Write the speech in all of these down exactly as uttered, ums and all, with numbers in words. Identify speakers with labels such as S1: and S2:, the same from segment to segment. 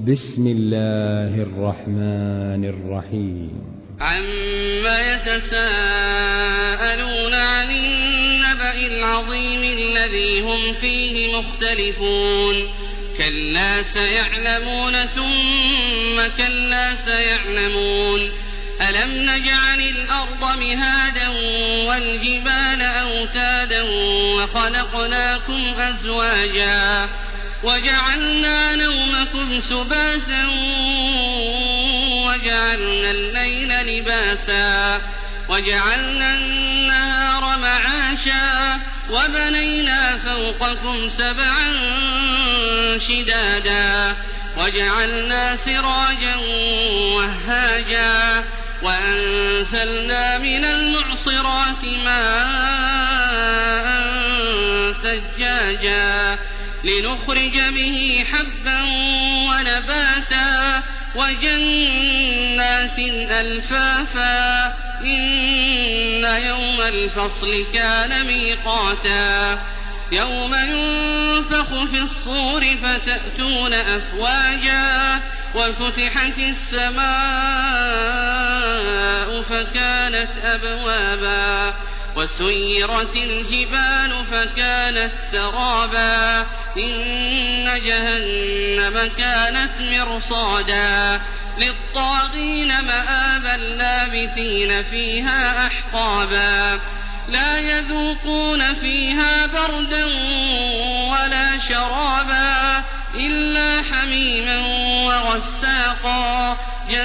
S1: بسم الله الرحمن الرحيم.
S2: عما يتساءلون عن النبأ العظيم الذي هم فيه مختلفون كلا سيعلمون ثم كلا سيعلمون ألم نجعل الأرض مهادا والجبال أوتادا وخلقناكم أزواجا وجعلنا نومكم سباتا وجعلنا الليل لباسا وجعلنا النهار معاشا وبنينا فوقكم سبعا شدادا وجعلنا سراجا وهاجا وأنزلنا من المعصرات ماء ثجاجا لنخرج به حبا ونباتا وجنات ألفافا إن يوم الفصل كان ميقاتا يوم ينفخ في الصور فتأتون أفواجا وفتحت السماء فكانت أبوابا وسيرت الجبال فكانت سرابا إن جهنم كانت مرصادا للطاغين مآبا لابثين فيها أحقابا لا يذوقون فيها بردا ولا شرابا إلا حميما وغساقا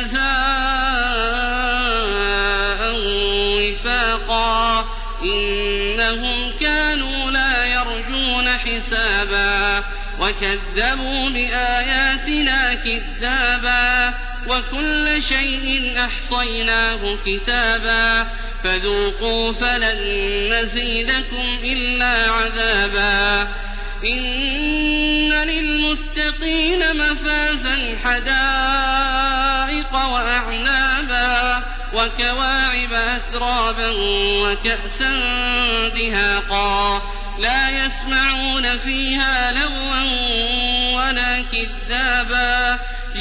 S2: جزاء وفاقا إنهم كانوا لا يرجون حسابا وكذبوا بآياتنا كذابا وكل شيء أحصيناه كتابا فذوقوا فلن نزيدكم إلا عذابا إن للمتقين مفازا حدائق وأعنابا وكواعب أترابا وكأسا دهاقا لا يسمعون فيها لغوا ولا كذابا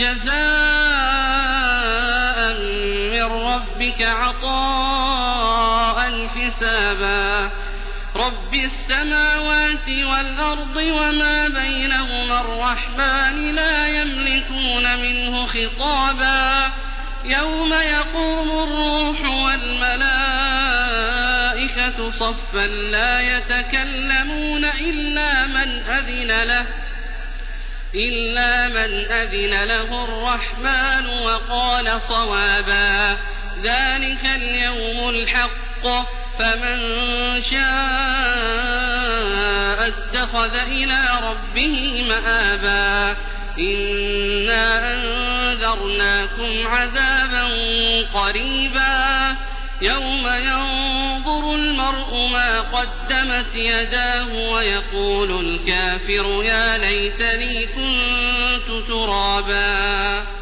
S2: جزاء من ربك عطاء حسابا رب السماوات والأرض وما بينهما الرحمن لا يملكون منه خطابا يوم يقوم الروح والملائكة صفا لا يتكلمون إلا من أذن له إلا من أذن له الرحمن وقال صوابا ذلك اليوم الحق فمن شاء اتخذ إلى ربه مآبا إنا أنذرناكم عذابا قريبا يوم ينظر المرء ما قدمت يداه ويقول الكافر يا ليتني كنت ترابا.